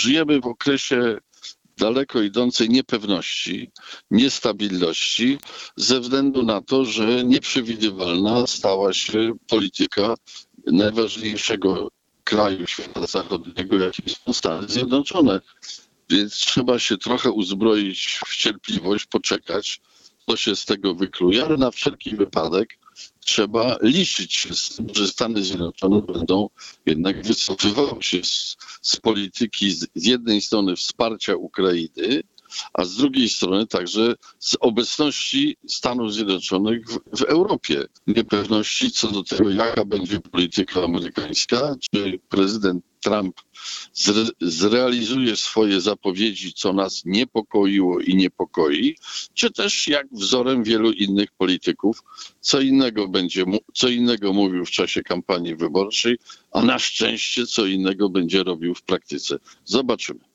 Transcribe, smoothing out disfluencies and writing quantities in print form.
żyjemy w okresie daleko idącej niepewności, niestabilności ze względu na to, że nieprzewidywalna stała się polityka najważniejszego kraju świata zachodniego, jakim są Stany Zjednoczone. Więc trzeba się trochę uzbroić w cierpliwość, poczekać, co się z tego wykluje, ale na wszelki wypadek trzeba liczyć się z tym, że Stany Zjednoczone będą jednak wycofywały się z polityki z jednej strony wsparcia Ukrainy, a z drugiej strony także z obecności Stanów Zjednoczonych w Europie. Niepewności co do tego, jaka będzie polityka amerykańska, czy prezydent Trump zrealizuje swoje zapowiedzi, co nas niepokoiło i niepokoi, czy też jak wzorem wielu innych polityków, co innego mówił w czasie kampanii wyborczej, a na szczęście co innego będzie robił w praktyce. Zobaczymy.